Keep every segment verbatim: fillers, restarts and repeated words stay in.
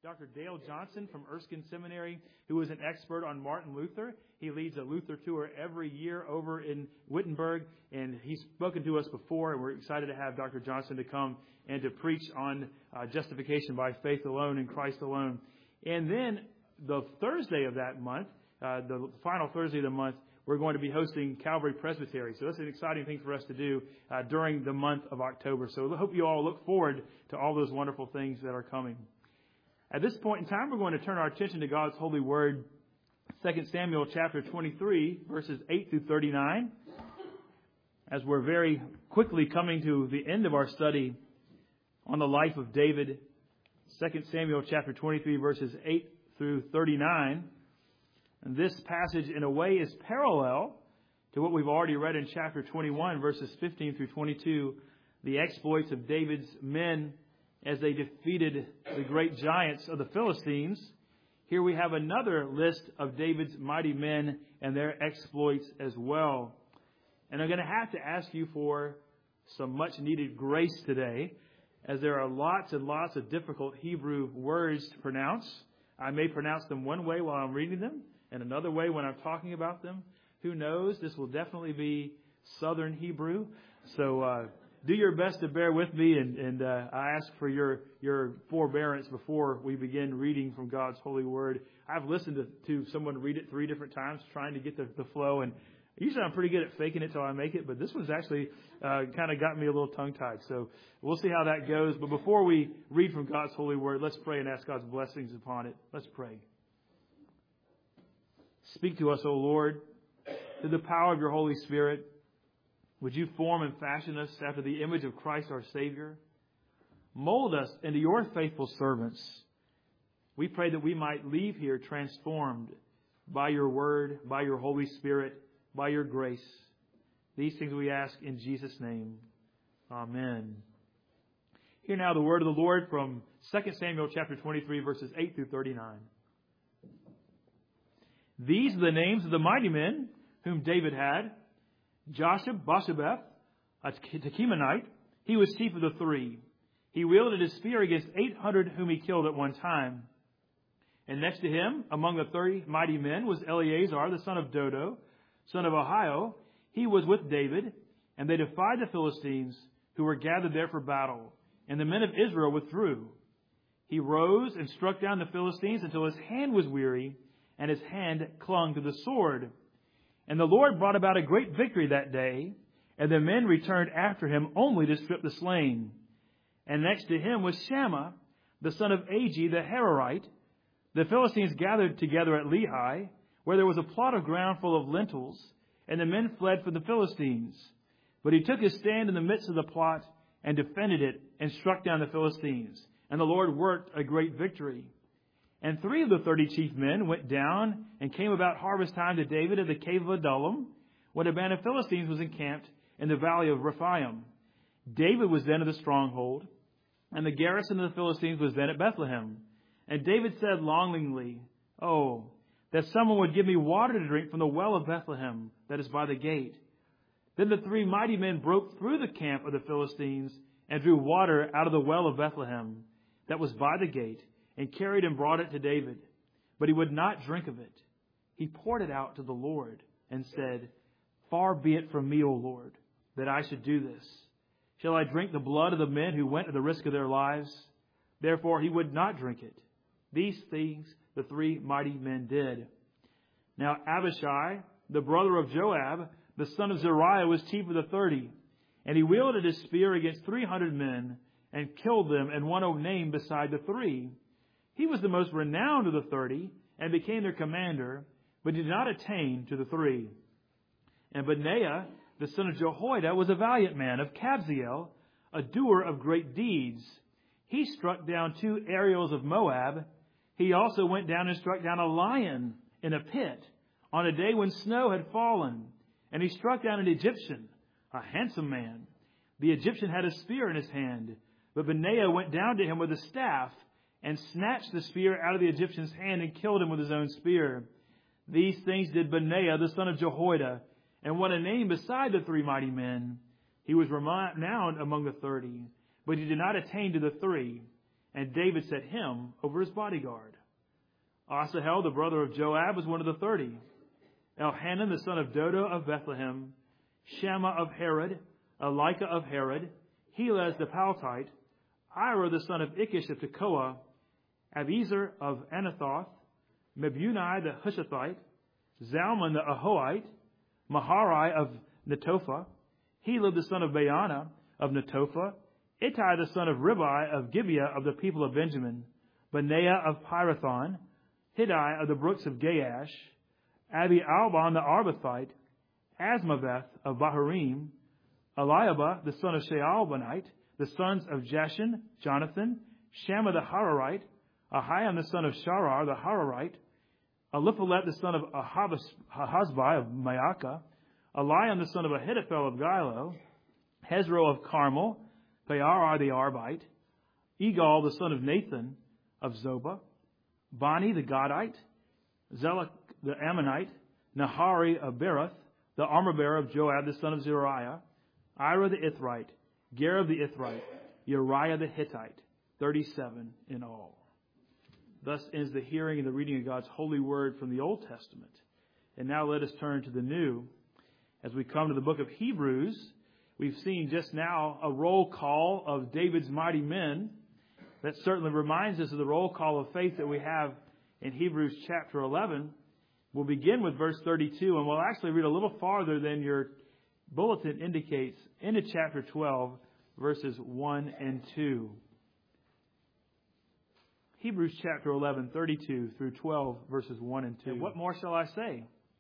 Doctor Dale Johnson from Erskine Seminary, who is an expert on Martin Luther. He leads a Luther tour every year over in Wittenberg, and he's spoken to us before, and we're excited to have Doctor Johnson to come and to preach on uh, justification by faith alone in Christ alone. And then the Thursday of that month, uh, the final Thursday of the month, we're going to be hosting Calvary Presbytery. So that's an exciting thing for us to do uh, during the month of October. So I hope you all look forward to all those wonderful things that are coming. At this point in time, we're going to turn our attention to God's holy word, Second Samuel chapter twenty-three, verses eight through thirty-nine. As we're very quickly coming to the end of our study on the life of David, Second Samuel chapter twenty-three, verses eight through thirty-nine. And this passage, in a way, is parallel to what we've already read in chapter twenty-one, verses fifteen through twenty-two, the exploits of David's men as they defeated the great giants of the Philistines. Here we have another list of David's mighty men and their exploits as well. And I'm going to have to ask you for some much needed grace today, as there are lots and lots of difficult Hebrew words to pronounce. I may pronounce them one way while I'm reading them, and another way when I'm talking about them. Who knows? This will definitely be Southern Hebrew. So uh, do your best to bear with me, and, and uh, I ask for your, your forbearance before we begin reading from God's holy word. I've listened to, to someone read it three different times trying to get the, the flow, and usually I'm pretty good at faking it till I make it, but this was actually uh, kind of got me a little tongue-tied. So we'll see how that goes. But before we read from God's holy word, let's pray and ask God's blessings upon it. Let's pray. Speak to us, O Lord, through the power of your Holy Spirit. Would you form and fashion us after the image of Christ our Savior? Mold us into your faithful servants. We pray that we might leave here transformed by your word, by your Holy Spirit, by your grace. These things we ask in Jesus' name. Amen. Hear now the word of the Lord from Second Samuel chapter twenty-three, verses eight through thirty-nine. These are the names of the mighty men whom David had. Joshab-Basshebeth, a Tekemonite, he was chief of the three. He wielded his spear against eight hundred whom he killed at one time. And next to him, among the thirty mighty men, was Eleazar, the son of Dodo, son of Ahio. He was with David, and they defied the Philistines who were gathered there for battle. And the men of Israel withdrew. He rose and struck down the Philistines until his hand was weary, and his hand clung to the sword. And the Lord brought about a great victory that day, and the men returned after him only to strip the slain. And next to him was Shammah, the son of Agi the Hararite. The Philistines gathered together at Lehi, where there was a plot of ground full of lentils, and the men fled from the Philistines. But he took his stand in the midst of the plot and defended it and struck down the Philistines. And the Lord worked a great victory. And three of the thirty chief men went down and came about harvest time to David at the cave of Adullam, when a band of Philistines was encamped in the valley of Rephaim. David was then at the stronghold, and the garrison of the Philistines was then at Bethlehem. And David said longingly, "Oh, that someone would give me water to drink from the well of Bethlehem that is by the gate." Then the three mighty men broke through the camp of the Philistines and drew water out of the well of Bethlehem that was by the gate, and carried and brought it to David. But he would not drink of it. He poured it out to the Lord and said, "Far be it from me, O Lord, that I should do this. Shall I drink the blood of the men who went at the risk of their lives?" Therefore he would not drink it. These things the three mighty men did. Now Abishai, the brother of Joab, the son of Zeruiah, was chief of the thirty. And he wielded his spear against three hundred men and killed them, and won a name beside the three. He was the most renowned of the thirty and became their commander, but did not attain to the three. And Benaiah, the son of Jehoiada, was a valiant man of Kabzeel, a doer of great deeds. He struck down two Ariels of Moab. He also went down and struck down a lion in a pit on a day when snow had fallen. And he struck down an Egyptian, a handsome man. The Egyptian had a spear in his hand, but Benaiah went down to him with a staff and snatched the spear out of the Egyptian's hand and killed him with his own spear. These things did Benaiah, the son of Jehoiada, and won a name beside the three mighty men. He was renowned among the thirty, but he did not attain to the three. and David set him over his bodyguard. Asahel, the brother of Joab, was one of the thirty. Elhanan, the son of Dodo of Bethlehem, Shammah of Herod, Elika of Herod, Helez the Paltite, Ira the son of Ikish of Tekoa, Abiezer of Anathoth, Mebuni the Hushathite, Zalman the Ahoite, Maharai of Netophah, Helib the son of Baana of Netophah, Ittai the son of Ribai of Gibeah of the people of Benjamin, Benaiah of Pirathon, Hiddai of the brooks of Gaash, Abi Alban the Arbathite, Asmaveth of Baharim, Eliabah the son of Shaalbanite, the sons of Jashin, Jonathan, Shammah the Hararite, Ahiam the son of Sharar the Hararite, Eliphalet the son of Ahazbai of Maacah, Eliam the son of Ahithophel of Gilo, Hezro of Carmel, Pearar the Arbite, Egal the son of Nathan of Zobah, Bani the Gadite, Zelek the Ammonite, Nahari of Berith, the armor-bearer of Joab the son of Zeruiah, Ira the Ithrite, Gareb the Ithrite, Uriah the Hittite, thirty-seven in all. Thus ends the hearing and the reading of God's holy word from the Old Testament. And now let us turn to the New. As we come to the book of Hebrews, we've seen just now a roll call of David's mighty men. That certainly reminds us of the roll call of faith that we have in Hebrews chapter eleven. We'll begin with verse thirty-two, and we'll actually read a little farther than your bulletin indicates into chapter twelve, verses one and two. Hebrews chapter eleven, thirty-two through twelve, verses one and two. And what more shall I say?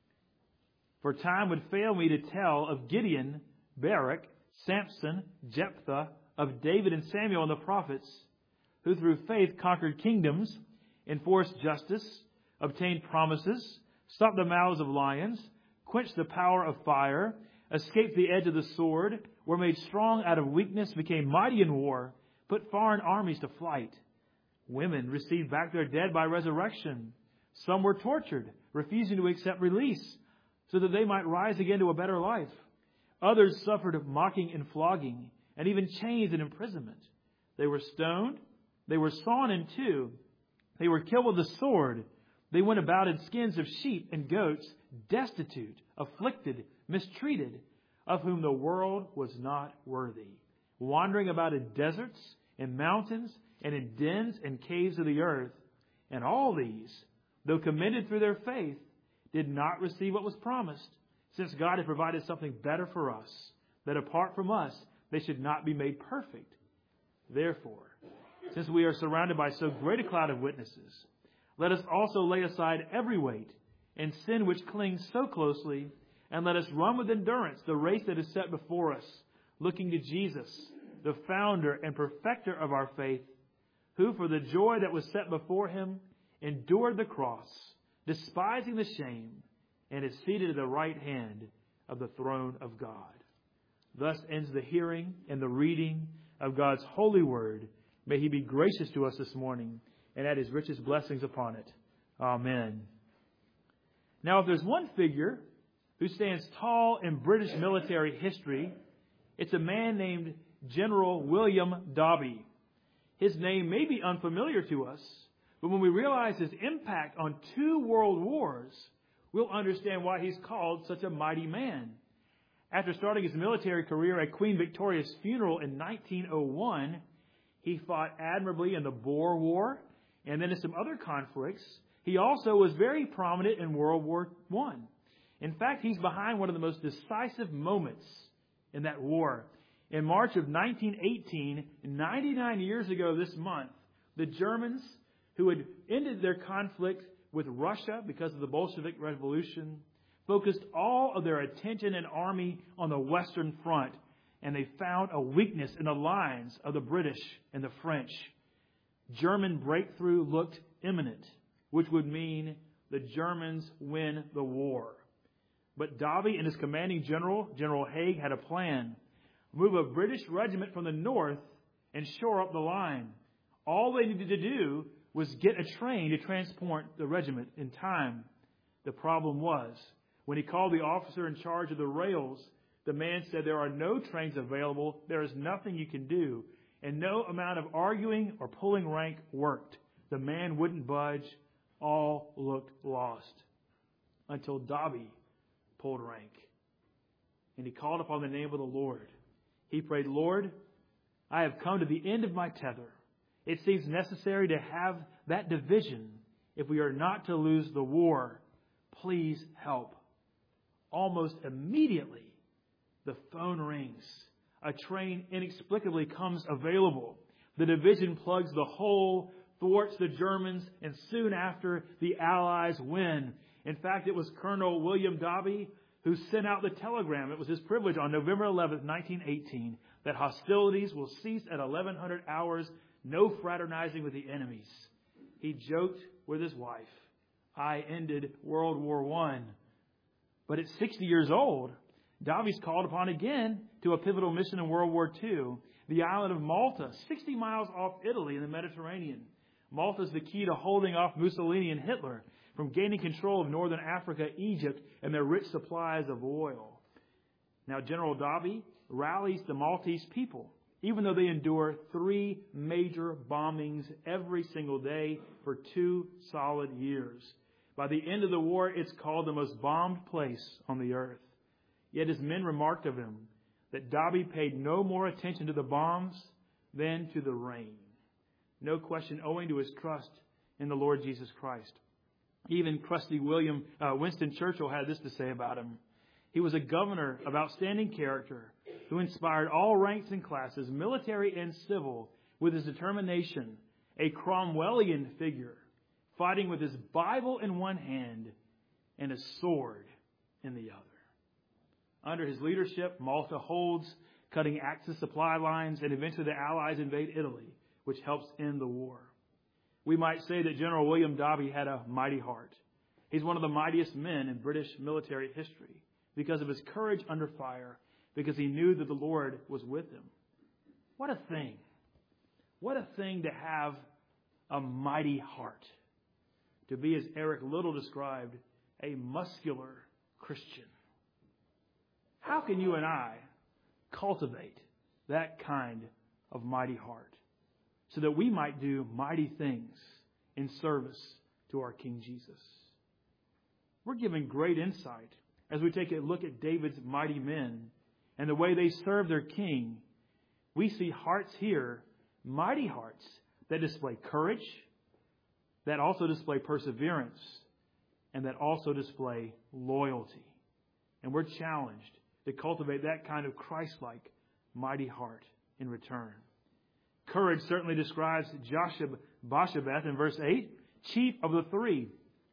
For time would fail me to tell of Gideon, Barak, Samson, Jephthah, of David and Samuel and the prophets, who through faith conquered kingdoms, enforced justice, obtained promises, stopped the mouths of lions, quenched the power of fire, escaped the edge of the sword, were made strong out of weakness, became mighty in war, put foreign armies to flight. Women received back their dead by resurrection. Some were tortured, refusing to accept release, so that they might rise again to a better life. Others suffered mocking and flogging, and even chains and imprisonment. They were stoned. They were sawn in two. They were killed with the sword. They went about in skins of sheep and goats, destitute, afflicted, mistreated, of whom the world was not worthy, wandering about in deserts, in mountains, and in dens and caves of the earth. And all these, though commended through their faith, did not receive what was promised, since God had provided something better for us, that apart from us, they should not be made perfect. Therefore, since we are surrounded by so great a cloud of witnesses, let us also lay aside every weight and sin which clings so closely, and let us run with endurance the race that is set before us, looking to Jesus, the founder and perfecter of our faith, who for the joy that was set before him endured the cross, despising the shame, and is seated at the right hand of the throne of God. Thus ends the hearing and the reading of God's holy word. May he be gracious to us this morning and add his richest blessings upon it. Amen. Now, if there's one figure who stands tall in British military history, it's a man named General William Dobby. His name may be unfamiliar to us, but when we realize his impact on two world wars, we'll understand why he's called such a mighty man. After starting his military career at Queen Victoria's funeral in nineteen oh one, he fought admirably in the Boer War and then in some other conflicts. He also was very prominent in World War One. In fact, he's behind one of the most decisive moments in that war. In March of nineteen eighteen, ninety-nine years ago this month, the Germans, who had ended their conflict with Russia because of the Bolshevik Revolution, focused all of their attention and army on the Western Front, and they found a weakness in the lines of the British and the French. German breakthrough looked imminent, which would mean the Germans win the war. But Dobby and his commanding general, General Haig, had a plan. Move a British regiment from the north and shore up the line. All they needed to do was get a train to transport the regiment in time. The problem was, when he called the officer in charge of the rails, the man said, "There are no trains available. There is nothing you can do." and no amount of arguing or pulling rank worked. The man wouldn't budge. All looked lost. Until Dobby pulled rank. And he called upon the name of the Lord. He prayed, Lord, I have come to the end of my tether. It seems necessary to have that division if we are not to lose the war. Please help. Almost immediately, the phone rings. A train inexplicably comes available. The division plugs the hole, thwarts the Germans, and soon after, the Allies win. In fact, it was Colonel William Dobby who sent out the telegram. It was his privilege on November eleventh, nineteen eighteen, that hostilities will cease at eleven hundred hours, no fraternizing with the enemies. He joked with his wife, I ended World War One. But at sixty years old, Dobby's called upon again to a pivotal mission in World War Two, the island of Malta, sixty miles off Italy in the Mediterranean. Malta is the key to holding off Mussolini and Hitler from gaining control of northern Africa, Egypt, and their rich supplies of oil. Now, General Dobby rallies the Maltese people, even though they endure three major bombings every single day for two solid years. By the end of the war, it's called the most bombed place on the earth. Yet his men remarked of him that Dobby paid no more attention to the bombs than to the rain. No question, owing to his trust in the Lord Jesus Christ. Even crusty William uh, Winston Churchill had this to say about him. He was a governor of outstanding character who inspired all ranks and classes, military and civil, with his determination, a Cromwellian figure, fighting with his Bible in one hand and a sword in the other. Under his leadership, Malta holds, cutting Axis supply lines, and eventually the Allies invade Italy, which helps end the war. We might say that General William Dobby had a mighty heart. He's one of the mightiest men in British military history because of his courage under fire, because he knew that the Lord was with him. What a thing. What a thing to have a mighty heart. To be, as Eric Little described, a muscular Christian. How can you and I cultivate that kind of mighty heart so that we might do mighty things in service to our King Jesus? We're given great insight as we take a look at David's mighty men and the way they serve their king. We see hearts here, mighty hearts, that display courage, that also display perseverance, and that also display loyalty. And we're challenged to cultivate that kind of Christ-like mighty heart in return. Courage certainly describes Joshua Basshebeth in verse eight, chief of the three.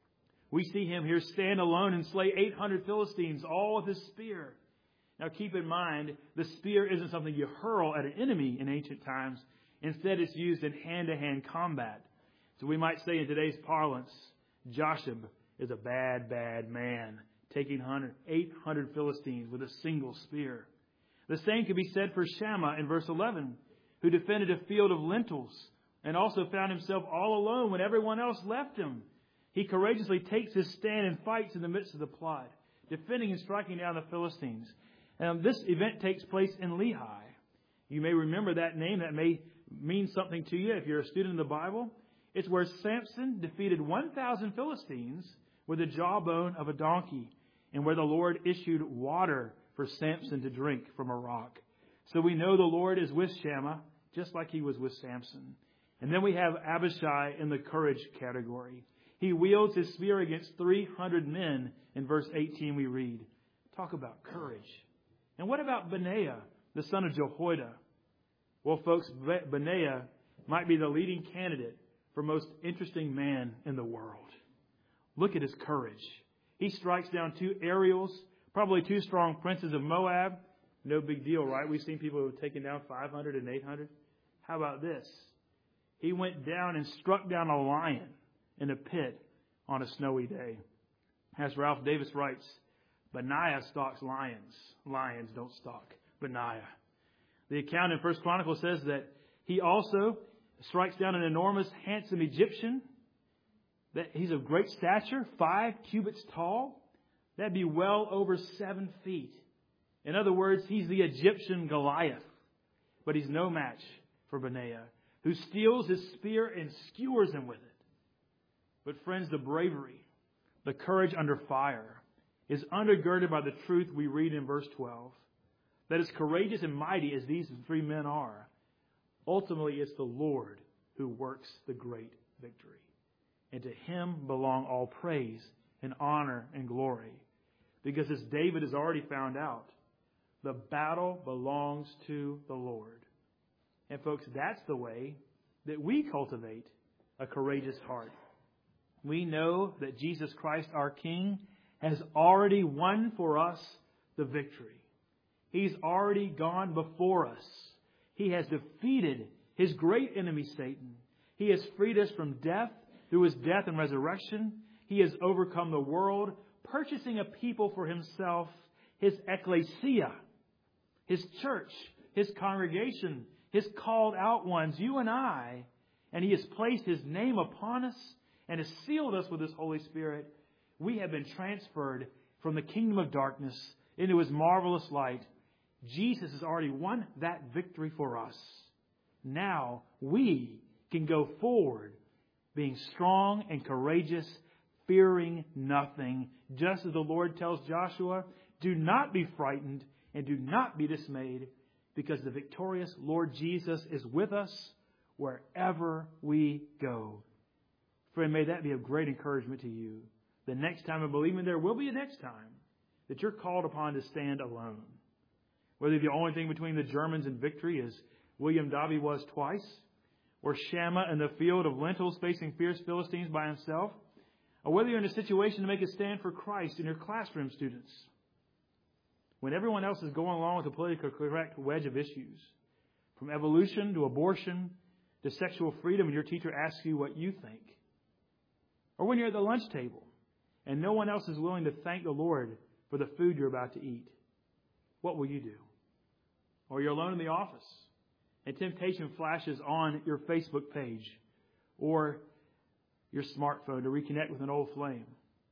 We see him here stand alone and slay eight hundred Philistines, all with his spear. Now keep in mind, the spear isn't something you hurl at an enemy in ancient times. Instead, it's used in hand-to-hand combat. So we might say in today's parlance, Joshua is a bad, bad man, taking eight hundred Philistines with a single spear. The same could be said for Shammah in verse eleven, who defended a field of lentils and also found himself all alone when everyone else left him. He courageously takes his stand and fights in the midst of the plot, defending and striking down the Philistines. And this event takes place in Lehi. You may remember that name. That may mean something to you if you're a student of the Bible. It's where Samson defeated one thousand Philistines with the jawbone of a donkey, and where the Lord issued water for Samson to drink from a rock. So we know the Lord is with Shammah, just like he was with Samson. And then we have Abishai in the courage category. He wields his spear against three hundred men. In verse eighteen we read. Talk about courage. And what about Benaiah, the son of Jehoiada? Well, folks, Benaiah might be the leading candidate for most interesting man in the world. Look at his courage. He strikes down two Ariels, probably two strong princes of Moab. No big deal, right? We've seen people who have taken down five hundred and eight hundred. How about this? He went down and struck down a lion in a pit on a snowy day. As Ralph Davis writes, Benaiah stalks lions. Lions don't stalk Benaiah. The account in First Chronicles says that he also strikes down an enormous, handsome Egyptian. That he's of great stature, five cubits tall. That'd be well over seven feet. In other words, he's the Egyptian Goliath. But he's no match for Benaiah, who steals his spear and skewers him with it. But friends, the bravery, the courage under fire is undergirded by the truth we read in verse twelve. That as courageous and mighty as these three men are, ultimately it's the Lord who works the great victory. And to him belong all praise and honor and glory. Because as David has already found out, the battle belongs to the Lord. And folks, that's the way that we cultivate a courageous heart. We know that Jesus Christ, our King, has already won for us the victory. He's already gone before us. He has defeated his great enemy, Satan. He has freed us from death through his death and resurrection. He has overcome the world, purchasing a people for himself, his ecclesia, his church, his congregation, his called out ones, you and I. And he has placed his name upon us and has sealed us with his Holy Spirit. We have been transferred from the kingdom of darkness into his marvelous light. Jesus has already won that victory for us. Now we can go forward being strong and courageous, fearing nothing. Just as the Lord tells Joshua, do not be frightened and do not be dismayed, because the victorious Lord Jesus is with us wherever we go. Friend, may that be of great encouragement to you. The next time, and believe me, there will be a next time, that you're called upon to stand alone. Whether the only thing between the Germans and victory is William Dobby was twice, or Shammah in the field of lentils facing fierce Philistines by himself, or whether you're in a situation to make a stand for Christ in your classroom, students, when everyone else is going along with the politically correct wedge of issues, from evolution to abortion to sexual freedom, and your teacher asks you what you think, or when you're at the lunch table and no one else is willing to thank the Lord for the food you're about to eat, what will you do? Or you're alone in the office and temptation flashes on your Facebook page or your smartphone to reconnect with an old flame.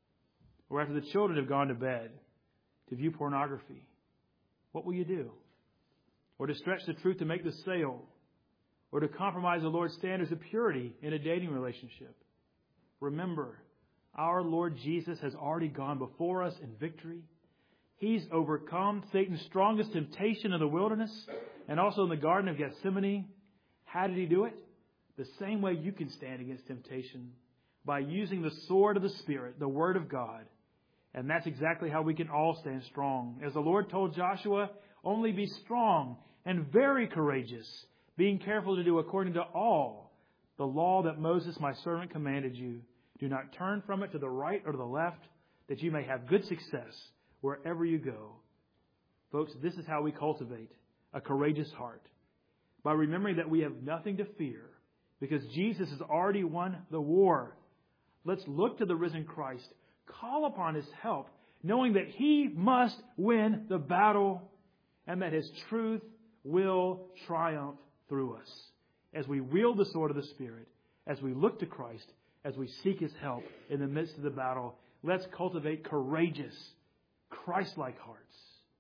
Or after the children have gone to bed to view pornography, what will you do? Or to stretch the truth to make the sale, or to compromise the Lord's standards of purity in a dating relationship. Remember, our Lord Jesus has already gone before us in victory. He's overcome Satan's strongest temptation in the wilderness and also in the Garden of Gethsemane. How did he do it? The same way you can stand against temptation, by using the sword of the Spirit, the Word of God. And that's exactly how we can all stand strong. As the Lord told Joshua, only be strong and very courageous, being careful to do according to all the law that Moses, my servant, commanded you. Do not turn from it to the right or to the left, that you may have good success wherever you go. Folks, this is how we cultivate a courageous heart. By remembering that we have nothing to fear, because Jesus has already won the war. Let's look to the risen Christ, call upon his help, knowing that he must win the battle and that his truth will triumph through us. As we wield the sword of the Spirit, as we look to Christ, as we seek his help in the midst of the battle, let's cultivate courageous, Christ-like hearts.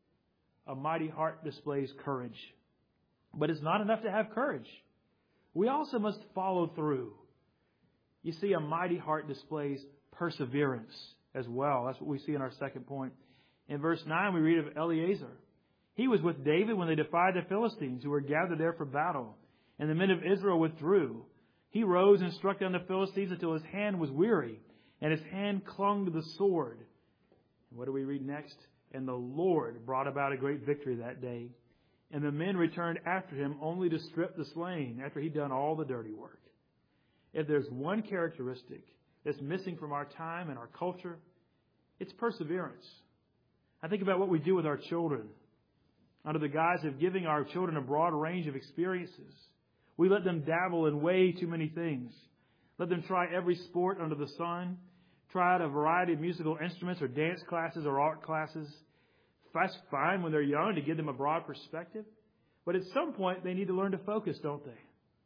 A mighty heart displays courage. But it's not enough to have courage. We also must follow through. You see, a mighty heart displays perseverance as well. That's what we see in our second point. In verse nine, we read of Eleazar. He was with David when they defied the Philistines who were gathered there for battle, and the men of Israel withdrew. He rose and struck down the Philistines until his hand was weary, and his hand clung to the sword. And what do we read next? And the Lord brought about a great victory that day. And the men returned after him only to strip the slain after he'd done all the dirty work. If there's one characteristic that's missing from our time and our culture, it's perseverance. I think about what we do with our children. Under the guise of giving our children a broad range of experiences, we let them dabble in way too many things. Let them try every sport under the sun, try out a variety of musical instruments or dance classes or art classes. That's fine when they're young to give them a broad perspective. But at some point, they need to learn to focus, don't they?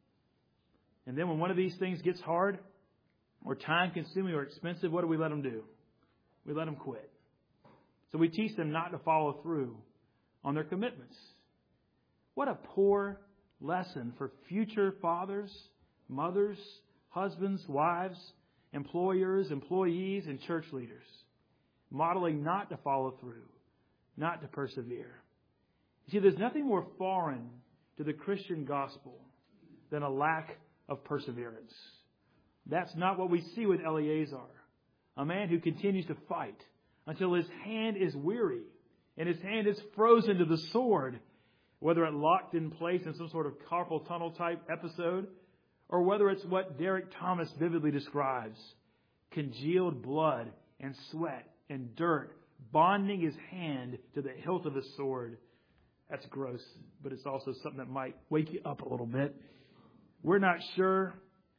And then when one of these things gets hard or time-consuming or expensive, what do we let them do? We let them quit. So we teach them not to follow through on their commitments. What a poor lesson for future fathers, mothers, husbands, wives, employers, employees, and church leaders. Modeling not to follow through, not to persevere. You see, there's nothing more foreign to the Christian gospel than a lack of perseverance. That's not what we see with Eleazar, a man who continues to fight until his hand is weary and his hand is frozen to the sword, whether it locked in place in some sort of carpal tunnel type episode, or whether it's what Derek Thomas vividly describes, congealed blood and sweat and dirt bonding his hand to the hilt of his sword. That's gross, but it's also something that might wake you up a little bit. We're not sure,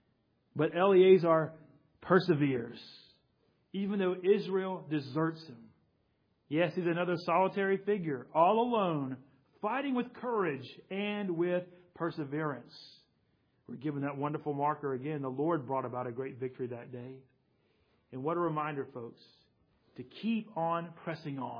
but Eleazar perseveres, even though Israel deserts him. Yes, he's another solitary figure, all alone, fighting with courage and with perseverance. We're given that wonderful marker again. The Lord brought about a great victory that day. And what a reminder, folks, to keep on pressing on,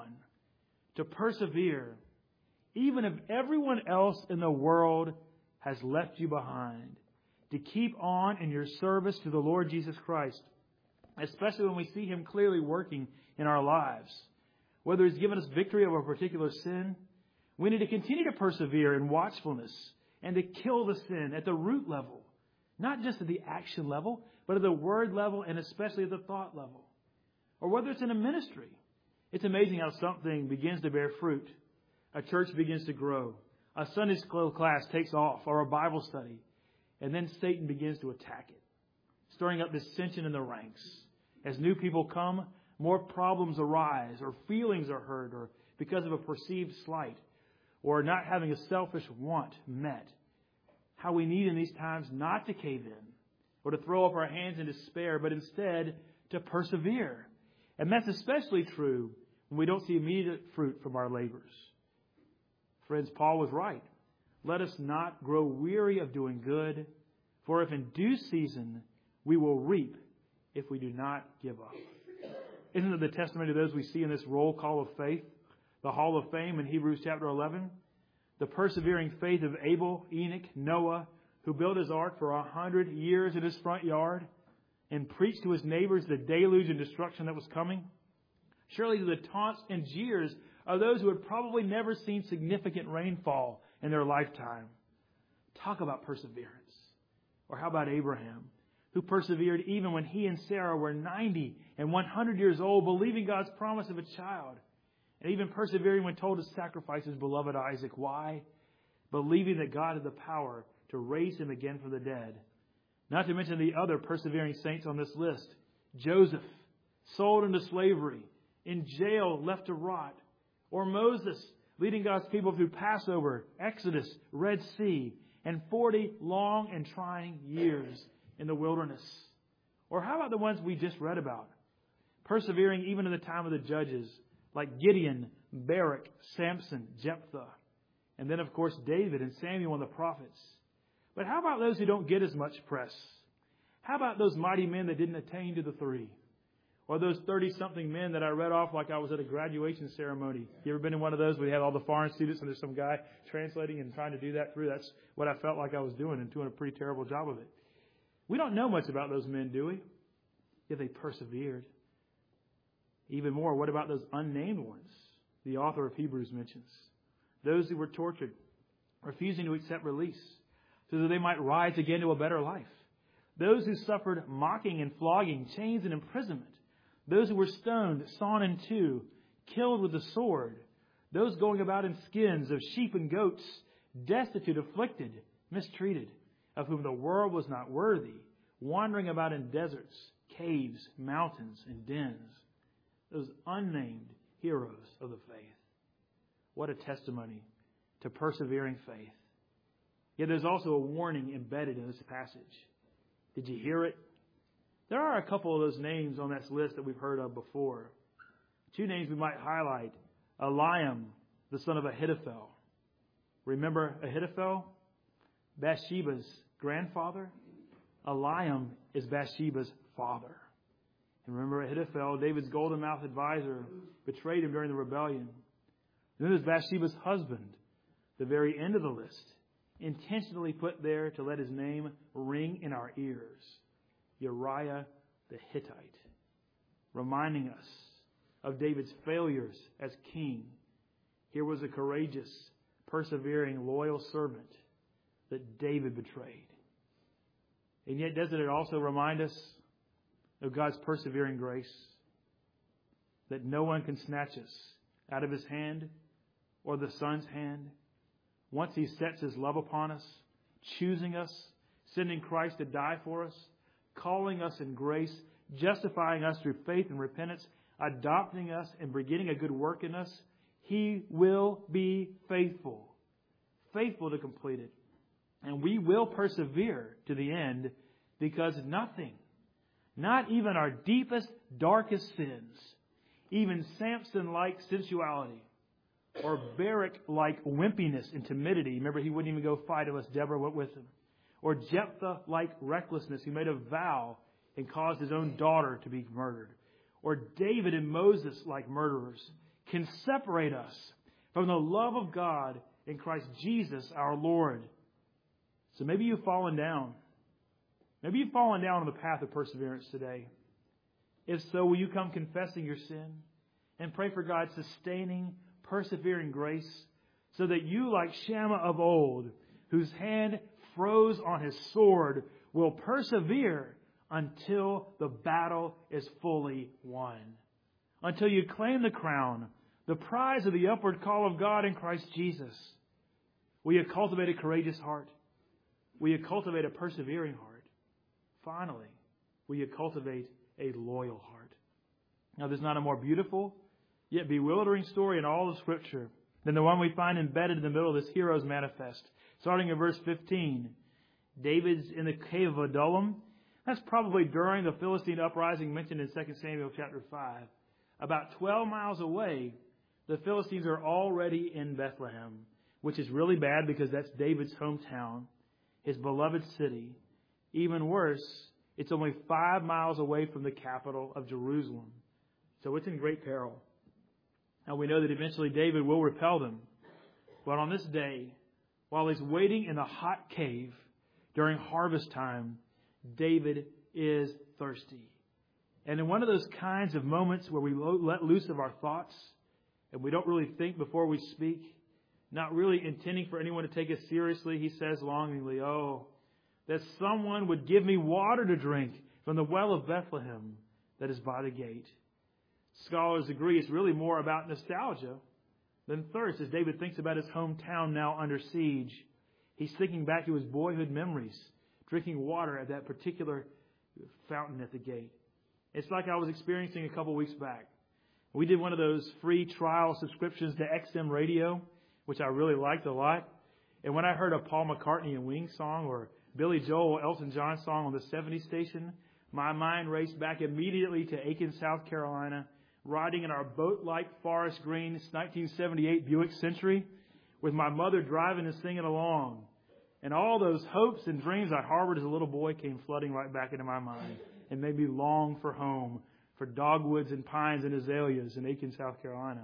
to persevere, even if everyone else in the world has left you behind, to keep on in your service to the Lord Jesus Christ, especially when we see Him clearly working in our lives. Whether He's given us victory over a particular sin, we need to continue to persevere in watchfulness and to kill the sin at the root level, not just at the action level, but at the word level and especially at the thought level. Or whether it's in a ministry. It's amazing how something begins to bear fruit. A church begins to grow. A Sunday school class takes off, or a Bible study. And then Satan begins to attack it, stirring up dissension in the ranks. As new people come, more problems arise, or feelings are hurt, or because of a perceived slight, or not having a selfish want met. How we need in these times not to cave in, or to throw up our hands in despair, but instead to persevere. And that's especially true when we don't see immediate fruit from our labors. Friends, Paul was right. Let us not grow weary of doing good, for if in due season we will reap if we do not give up. Isn't it the testimony of those we see in this roll call of faith, the Hall of Fame in Hebrews chapter eleven? The persevering faith of Abel, Enoch, Noah, who built his ark for a hundred years in his front yard and preached to his neighbors the deluge and destruction that was coming. Surely the taunts and jeers of those who had probably never seen significant rainfall in their lifetime. Talk about perseverance. Or how about Abraham, who persevered even when he and Sarah were ninety and one hundred years old, believing God's promise of a child, and even persevering when told to sacrifice his beloved Isaac. Why? Believing that God had the power to raise him again from the dead. Not to mention the other persevering saints on this list. Joseph, sold into slavery, in jail, left to rot. Or Moses, leading God's people through Passover, Exodus, Red Sea, and forty long and trying years in the wilderness. Or how about the ones we just read about? Persevering even in the time of the judges, like Gideon, Barak, Samson, Jephthah. And then, of course, David and Samuel and the prophets. But how about those who don't get as much press? How about those mighty men that didn't attain to the three? Or those thirty-something men that I read off like I was at a graduation ceremony. You ever been in one of those where you have all the foreign students and there's some guy translating and trying to do that through? That's what I felt like I was doing and doing a pretty terrible job of it. We don't know much about those men, do we? Yet they persevered. Even more, what about those unnamed ones the author of Hebrews mentions? Those who were tortured, refusing to accept release, so that they might rise again to a better life. Those who suffered mocking and flogging, chains and imprisonment. Those who were stoned, sawn in two, killed with the sword. Those going about in skins of sheep and goats, destitute, afflicted, mistreated, of whom the world was not worthy, wandering about in deserts, caves, mountains, and dens. Those unnamed heroes of the faith. What a testimony to persevering faith. Yet there's also a warning embedded in this passage. Did you hear it? There are a couple of those names on this list that we've heard of before. Two names we might highlight. Eliam, the son of Ahithophel. Remember Ahithophel? Bathsheba's grandfather. Eliam is Bathsheba's father. And remember Ahithophel, David's golden-mouthed advisor, betrayed him during the rebellion. And then there's Bathsheba's husband, the very end of the list. intentionally put there to let his name ring in our ears. Uriah the Hittite, reminding us of David's failures as king. Here was a courageous, persevering, loyal servant that David betrayed. And yet, doesn't it also remind us of God's persevering grace? That no one can snatch us out of his hand or the Son's hand. Once he sets his love upon us, choosing us, sending Christ to die for us, calling us in grace, justifying us through faith and repentance, adopting us and beginning a good work in us, he will be faithful. Faithful to complete it. And we will persevere to the end, because nothing, not even our deepest, darkest sins, even Samson-like sensuality, or Barak-like wimpiness and timidity. Remember, he wouldn't even go fight unless Deborah went with him. Or Jephthah-like recklessness. He made a vow and caused his own daughter to be murdered. Or David and Moses-like murderers can separate us from the love of God in Christ Jesus our Lord. So maybe you've fallen down. Maybe you've fallen down on the path of perseverance today. If so, will you come confessing your sin and pray for God's sustaining, persevering grace, so that you, like Shammah of old, whose hand froze on his sword, will persevere until the battle is fully won. Until you claim the crown, the prize of the upward call of God in Christ Jesus. Will you cultivate a courageous heart? Will you cultivate a persevering heart? Finally, will you cultivate a loyal heart? Now, there's not a more beautiful, yet bewildering story in all of Scripture than the one we find embedded in the middle of this hero's manifest. Starting in verse fifteen, David's in the cave of Adullam. That's probably during the Philistine uprising mentioned in Second Samuel chapter five. About twelve miles away, the Philistines are already in Bethlehem, which is really bad because that's David's hometown, his beloved city. Even worse, it's only five miles away from the capital of Jerusalem. So it's in great peril. Now we know that eventually David will repel them. But on this day, while he's waiting in the hot cave during harvest time, David is thirsty. And in one of those kinds of moments where we let loose of our thoughts and we don't really think before we speak, not really intending for anyone to take us seriously, he says longingly, "Oh, that someone would give me water to drink from the well of Bethlehem that is by the gate." Scholars agree it's really more about nostalgia than thirst as David thinks about his hometown now under siege. He's thinking back to his boyhood memories, drinking water at that particular fountain at the gate. It's like I was experiencing a couple weeks back. We did one of those free trial subscriptions to X M Radio, which I really liked a lot. And when I heard a Paul McCartney and Wings song or Billy Joel, Elton John song on the seventies station, my mind raced back immediately to Aiken, South Carolina, riding in our boat-like forest green nineteen seventy-eight Buick Century with my mother driving and singing along. And all those hopes and dreams I harbored as a little boy came flooding right back into my mind and made me long for home, for dogwoods and pines and azaleas in Aiken, South Carolina.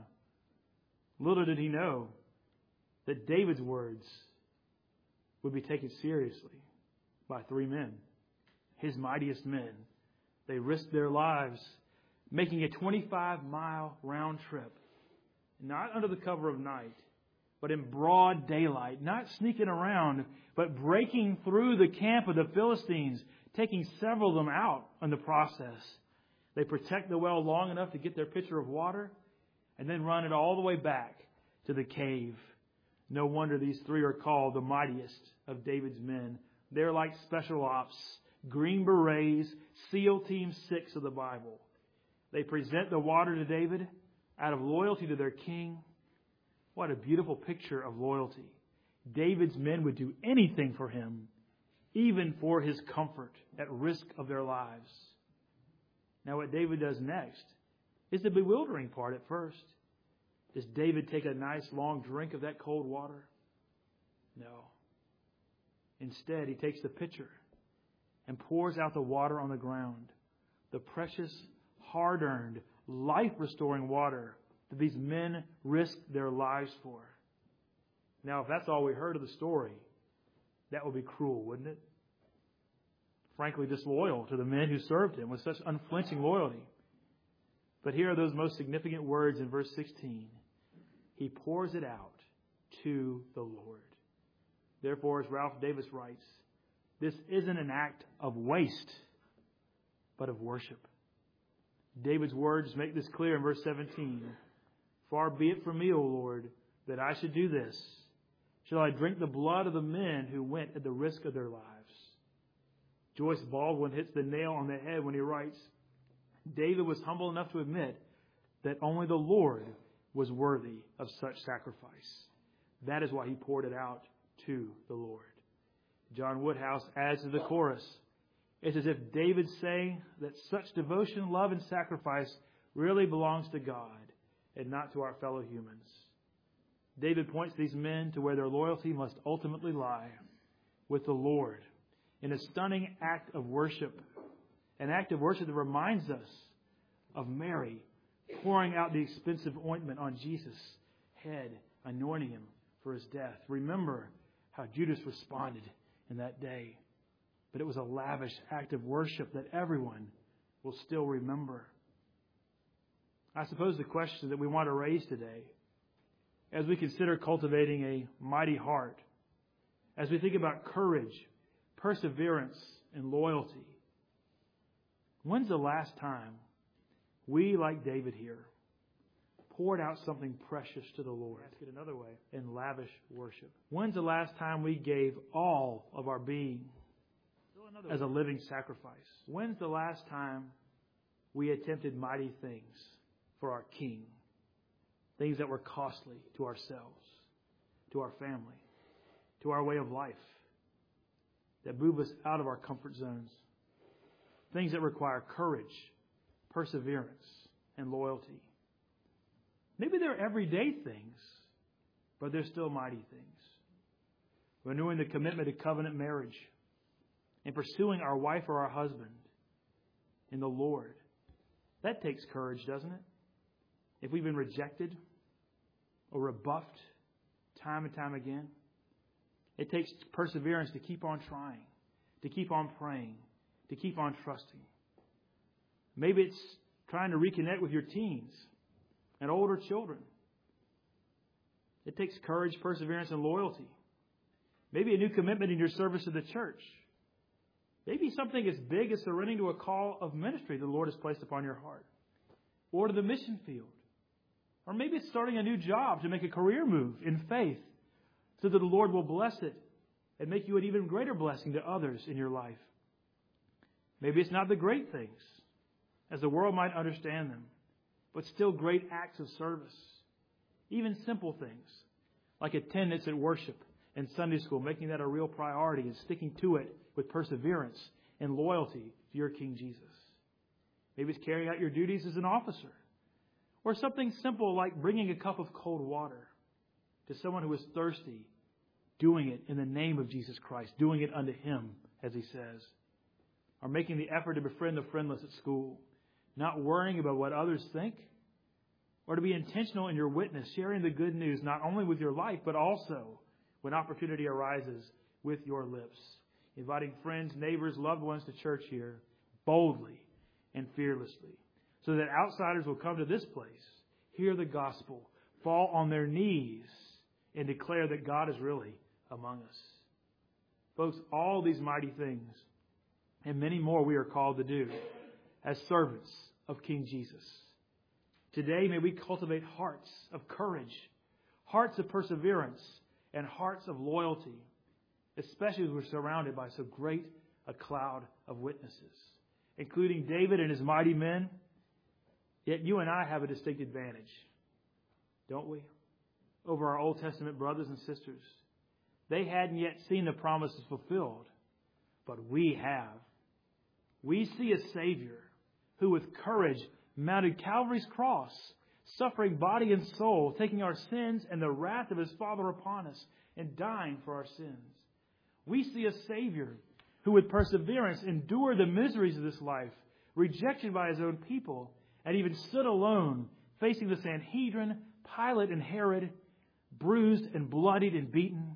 Little did he know that David's words would be taken seriously by three men, his mightiest men. They risked their lives making a twenty-five mile round trip, not under the cover of night, but in broad daylight, not sneaking around, but breaking through the camp of the Philistines, taking several of them out in the process. They protect the well long enough to get their pitcher of water and then run it all the way back to the cave. No wonder these three are called the mightiest of David's men. They're like special ops, Green Berets, SEAL Team six of the Bible. They present the water to David out of loyalty to their king. What a beautiful picture of loyalty. David's men would do anything for him, even for his comfort, at risk of their lives. Now what David does next is the bewildering part at first. Does David take a nice long drink of that cold water? No. Instead, he takes the pitcher and pours out the water on the ground. The precious, hard-earned, life-restoring water that these men risked their lives for. Now, if that's all we heard of the story, That would be cruel, wouldn't it? Frankly, disloyal to the men who served him with such unflinching loyalty. But here are those most significant words in verse sixteen. He pours it out to the Lord. Therefore, as Ralph Davis writes, this isn't an act of waste, but of worship. David's words make this clear in verse seventeen. Far be it from me, O Lord, that I should do this. Shall I drink the blood of the men who went at the risk of their lives? Joyce Baldwin hits the nail on the head when he writes, David was humble enough to admit that only the Lord was worthy of such sacrifice. That is why he poured it out to the Lord. John Woodhouse adds to the chorus, it's as if David's saying that such devotion, love, and sacrifice really belongs to God and not to our fellow humans. David points these men to where their loyalty must ultimately lie, with the Lord, in a stunning act of worship, an act of worship that reminds us of Mary pouring out the expensive ointment on Jesus' head, anointing him for his death. Remember how Judas responded in that day. But it was a lavish act of worship that everyone will still remember. I suppose the question that we want to raise today, as we consider cultivating a mighty heart, as we think about courage, perseverance, and loyalty, when's the last time we, like David here, poured out something precious to the Lord? Ask it another way, in lavish worship. When's the last time we gave all of our being as a living sacrifice? When's the last time we attempted mighty things for our King? Things that were costly to ourselves, to our family, to our way of life, that move us out of our comfort zones. Things that require courage, perseverance, and loyalty. Maybe they're everyday things, but they're still mighty things. Renewing the commitment to covenant marriage and pursuing our wife or our husband in the Lord. That takes courage, doesn't it? If we've been rejected or rebuffed time and time again, it takes perseverance to keep on trying, to keep on praying, to keep on trusting. Maybe it's trying to reconnect with your teens and older children. It takes courage, perseverance, and loyalty. Maybe a new commitment in your service to the church. Maybe something as big as surrendering to a call of ministry the Lord has placed upon your heart, or to the mission field. Or maybe it's starting a new job to make a career move in faith so that the Lord will bless it and make you an even greater blessing to others in your life. Maybe it's not the great things, as the world might understand them, but still great acts of service. Even simple things, like attendance at worship and Sunday school, making that a real priority and sticking to it with perseverance and loyalty to your King Jesus. Maybe it's carrying out your duties as an officer. Or something simple like bringing a cup of cold water to someone who is thirsty, doing it in the name of Jesus Christ, doing it unto Him, as He says. Or making the effort to befriend the friendless at school, not worrying about what others think. Or to be intentional in your witness, sharing the good news not only with your life, but also when opportunity arises with your lips. Inviting friends, neighbors, loved ones to church here boldly and fearlessly, so that outsiders will come to this place, hear the gospel, fall on their knees, and declare that God is really among us. Folks, all these mighty things and many more we are called to do as servants of King Jesus. Today, may we cultivate hearts of courage, hearts of perseverance, and hearts of loyalty, especially as we're surrounded by so great a cloud of witnesses, including David and his mighty men. Yet you and I have a distinct advantage, don't we, over our Old Testament brothers and sisters. They hadn't yet seen the promises fulfilled, but we have. We see a Savior who with courage mounted Calvary's cross, suffering body and soul, taking our sins and the wrath of His Father upon us and dying for our sins. We see a Savior who with perseverance endured the miseries of this life, rejected by His own people, and even stood alone, facing the Sanhedrin, Pilate, and Herod, bruised and bloodied and beaten,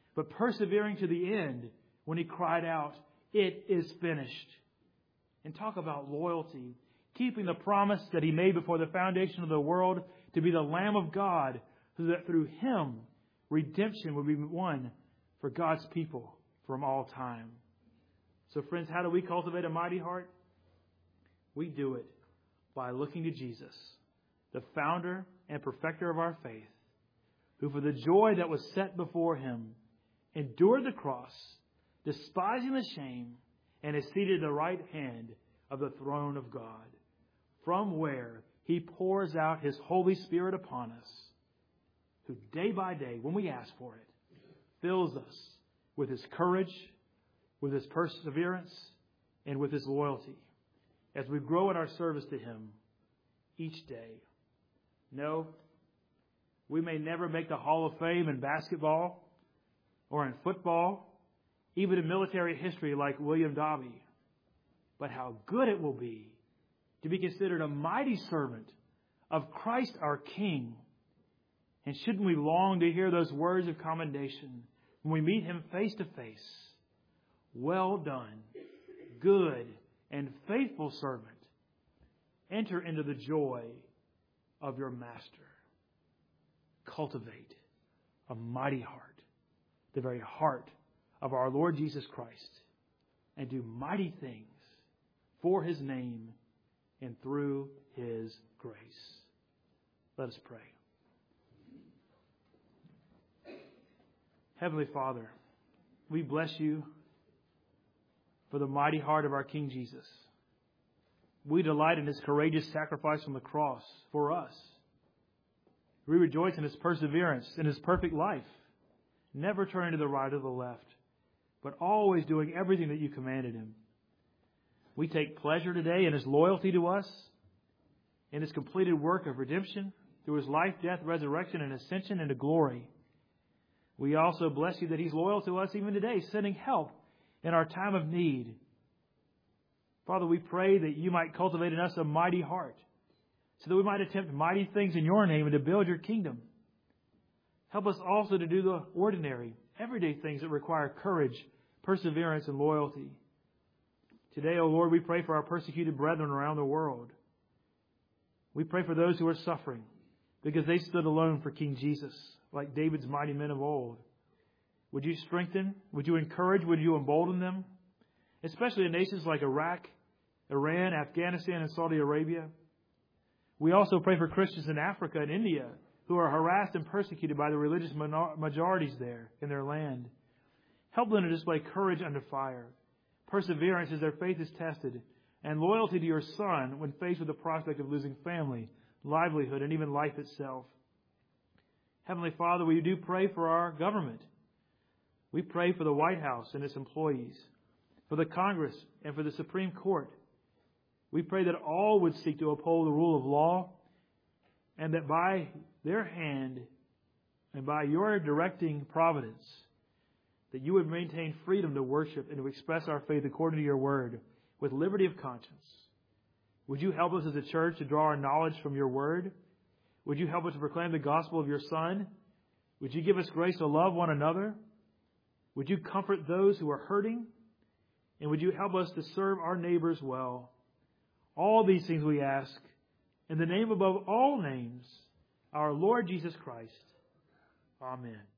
but persevering to the end when he cried out, "It is finished." And talk about loyalty, keeping the promise that he made before the foundation of the world to be the Lamb of God, so that through him redemption would be won for God's people from all time. So friends, how do we cultivate a mighty heart? We do it by looking to Jesus, the founder and perfecter of our faith, who for the joy that was set before him endured the cross, despising the shame, and is seated at the right hand of the throne of God, from where he pours out his Holy Spirit upon us, who day by day, when we ask for it, fills us with his courage, with his perseverance, and with his loyalty, as we grow in our service to him each day. No, we may never make the Hall of Fame in basketball or in football, even in military history like William Dobby. But how good it will be to be considered a mighty servant of Christ our King. And shouldn't we long to hear those words of commendation when we meet him face to face? "Well done, good and faithful servant. Enter into the joy of your master." Cultivate a mighty heart, the very heart of our Lord Jesus Christ, and do mighty things for his name and through his grace. Let us pray. Heavenly Father, we bless you for the mighty heart of our King Jesus. We delight in his courageous sacrifice on the cross for us. We rejoice in his perseverance, in his perfect life, never turning to the right or the left, but always doing everything that you commanded him. We take pleasure today in his loyalty to us, in his completed work of redemption, through his life, death, resurrection, and ascension into glory. We also bless you that he's loyal to us even today, sending help in our time of need. Father, we pray that you might cultivate in us a mighty heart, so that we might attempt mighty things in your name and to build your kingdom. Help us also to do the ordinary, everyday things that require courage, perseverance, and loyalty. Today, O Lord, we pray for our persecuted brethren around the world. We pray for those who are suffering because they stood alone for King Jesus, like David's mighty men of old. Would you strengthen? Would you encourage? Would you embolden them? Especially in nations like Iraq, Iran, Afghanistan, and Saudi Arabia. We also pray for Christians in Africa and India who are harassed and persecuted by the religious majorities there in their land. Help them to display courage under fire, perseverance as their faith is tested, and loyalty to your Son when faced with the prospect of losing family, livelihood, and even life itself. Heavenly Father, we do pray for our government. We pray for the White House and its employees, for the Congress and for the Supreme Court. We pray that all would seek to uphold the rule of law, and that by their hand and by your directing providence, that you would maintain freedom to worship and to express our faith according to your word with liberty of conscience. Would you help us as a church to draw our knowledge from your word? Would you help us to proclaim the gospel of your Son? Would you give us grace to love one another? Would you comfort those who are hurting? And would you help us to serve our neighbors well? All these things we ask in the name above all names, our Lord Jesus Christ. Amen.